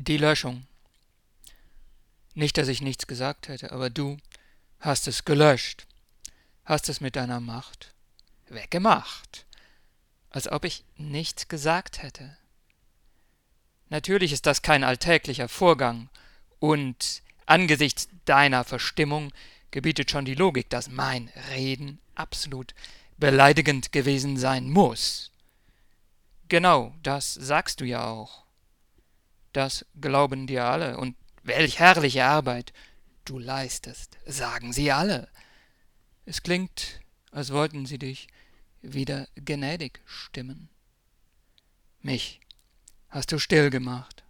Die Löschung. Nicht, dass ich nichts gesagt hätte, aber du hast es gelöscht, hast es mit deiner Macht weggemacht, als ob ich nichts gesagt hätte. Natürlich ist das kein alltäglicher Vorgang, und angesichts deiner Verstimmung gebietet schon die Logik, dass mein Reden absolut beleidigend gewesen sein muss. Genau, das sagst du ja auch. Das glauben dir alle, und welch herrliche Arbeit du leistest, sagen sie alle. Es klingt, als wollten sie dich wieder gnädig stimmen. Mich hast du still gemacht.